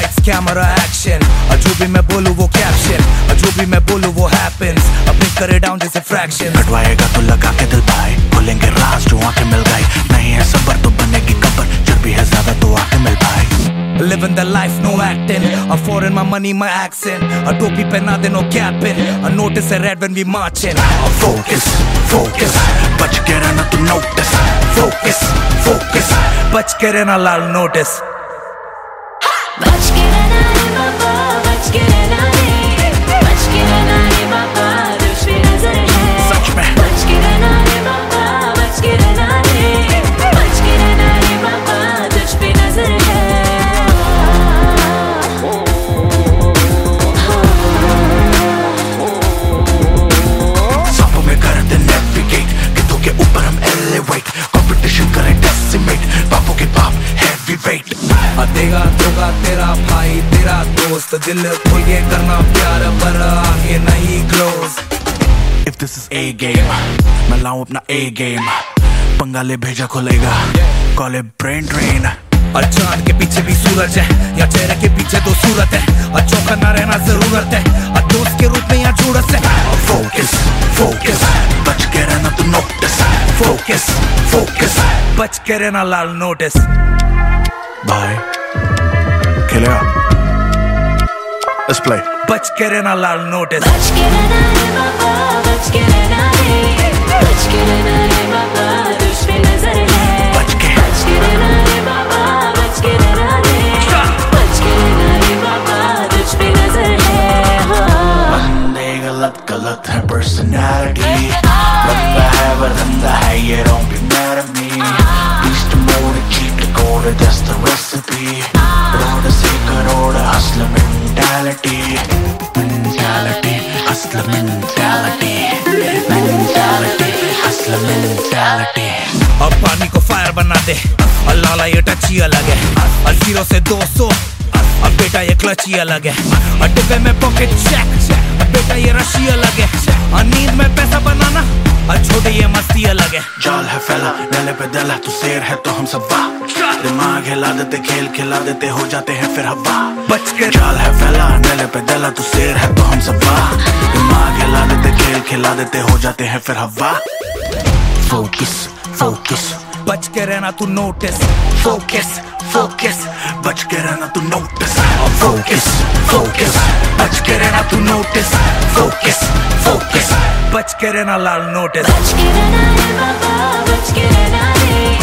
Lights camera action, जो भी मैं बोलूं वो कैप्शन, जो भी मैं बोलूं वो हैपेंस, अब करे डाउन जैसे फ्रैक्शन। कटवाएगा तो लगा के दिल भाई, खोलेंगे राज जो आके मिल गई, नहीं है सबर तो बनेगी कबर, चर्बी है ज्यादा तो आके मिल भाई। Living the life, no acting. I foreign my money, my accent. A topi pehna de no capping. A notice a red when we marching. Focus, focus, बच के रहना तू notice. Focus, focus, बच के रहना लाल notice. बच के रहना रे बाबा, बच के रहना रे, बच के रहना रे बाबा, तुझ पे नजर है। सच में बच के रहना रे बाबा, बच के रहना रे, बच के रहना रे बाबा, तुझ पे नजर है। देगा दोगा तेरा भाई तेरा दोस्त, दिल खोल के करना प्यार पर आगे नहीं close. If this is A game, मैं लाऊं अपना A game, पंगाले भेजा खोलेगा, कॉल इट ब्रेन ड्रेन। और चांद के पीछे भी सूरज है, या चेहरे के पीछे दो सूरत है, और चौकन्ना रहना जरूरत है, और दोस्त के रूप में यहाँ जुड़त है। Focus, focus, बच के रहना तू notice. Focus, focus, बच के रहना लाल notice. भाई खेलेगा, let's play. बच के रहना लाल notice. बच के रहना रे बाबा, बच के रहना रे, बच के रहना रे बाबा, तुझ पे नजर है। बच के रहना रे बाबा, बच के रहना रे, बच के रहना रे बाबा, तुझ पे नजर है। बंदे गलत गलत है personality, बंदा है वरंदा है ये don't be mad at me. Beast mode, cheat code, that's the recipe. Road से crore hustler mentality, mentality, hustler mentality, mentality, hustler mentality. अब पानी को फायर बना दे, और लाला ये टच ही अलग है, और 0 से 200, अब बेटा ये क्लच ही अलग है, और डिब्बे में पॉकेट चेक, अब बेटा ये रशी अलग है, और नींद में पैसा बनाना, और छोटे ये मस्ती अलग है। जाल है फैला नले पे दला, तू शेर है तो हम सब वाह, दिमाग हिला देते खेल खिला देते हो जाते हैं फिर हवा। बच के जाल है फैला नले पे दला, तू शेर है तो हम सब वाह, दिमाग हिला देते खेल खिला देते हो जाते हैं फिर हवा। Focus, focus, बच के रहना तू नोटिस। focus, focus, बच के रहना तू notice. Focus, focus, बच के रहना तू notice. Focus, focus, बच के रहना लाल नोटिस। बच के रहना रे बाबा, बच के रहना रे,